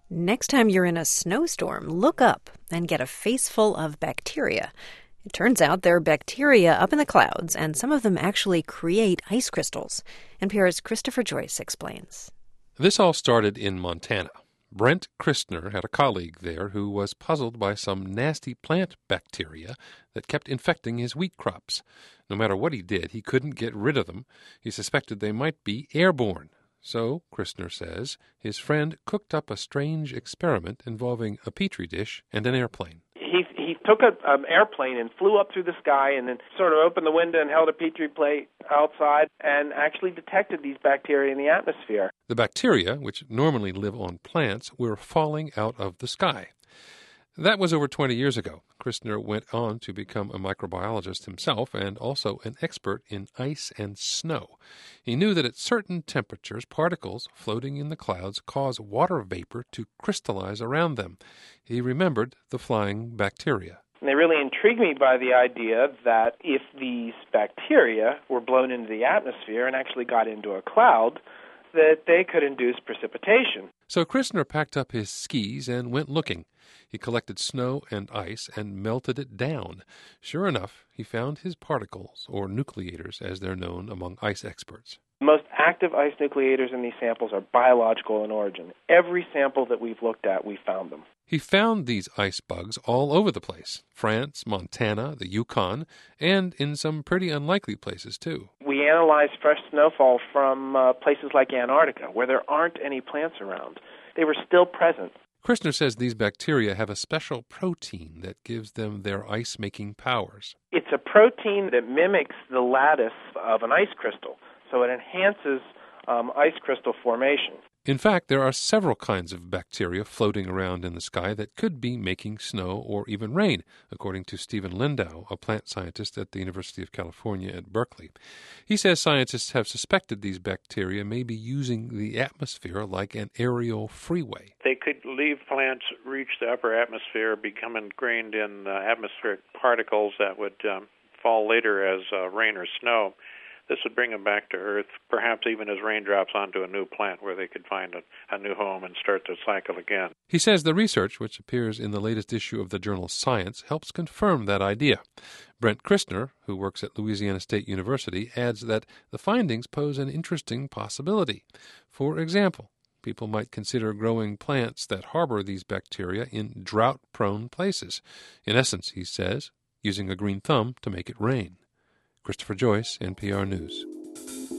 Next time you're in a snowstorm, look up and get a face full of bacteria. It turns out there are bacteria up in the clouds, and some of them actually create ice crystals. NPR's Christopher Joyce explains. This all started in Montana. Brent Christner had a colleague there who was puzzled by some nasty plant bacteria that kept infecting his wheat crops. No matter what he did, he couldn't get rid of them. He suspected they might be airborne. So, Christner says, his friend cooked up a strange experiment involving a petri dish and an airplane. He took an airplane and flew up through the sky and then sort of opened the window and held a petri plate outside and actually detected these bacteria in the atmosphere. The bacteria, which normally live on plants, were falling out of the sky. That was over 20 years ago. Christner went on to become a microbiologist himself and also an expert in ice and snow. He knew that at certain temperatures, particles floating in the clouds cause water vapor to crystallize around them. He remembered the flying bacteria. And they really intrigued me by the idea that if these bacteria were blown into the atmosphere and actually got into a cloud, that they could induce precipitation. So Christner packed up his skis and went looking. He collected snow and ice and melted it down. Sure enough, he found his particles, or nucleators as they're known among ice experts. The most active ice nucleators in these samples are biological in origin. Every sample that we've looked at, we found them. He found these ice bugs all over the place: France, Montana, the Yukon, and in some pretty unlikely places, too. We analyzed fresh snowfall from places like Antarctica, where there aren't any plants around. They were still present. Christner says these bacteria have a special protein that gives them their ice-making powers. It's a protein that mimics the lattice of an ice crystal, so it enhances ice crystal formation. In fact, there are several kinds of bacteria floating around in the sky that could be making snow or even rain, according to Stephen Lindau, a plant scientist at the University of California at Berkeley. He says scientists have suspected these bacteria may be using the atmosphere like an aerial freeway. They could leave plants reach the upper atmosphere, become ingrained in atmospheric particles that would fall later as rain or snow. This would bring them back to Earth, perhaps even as raindrops onto a new plant where they could find a new home and start the cycle again. He says the research, which appears in the latest issue of the journal Science, helps confirm that idea. Brent Christner, who works at Louisiana State University, adds that the findings pose an interesting possibility. For example, people might consider growing plants that harbor these bacteria in drought-prone places. In essence, he says, using a green thumb to make it rain. Christopher Joyce, NPR News.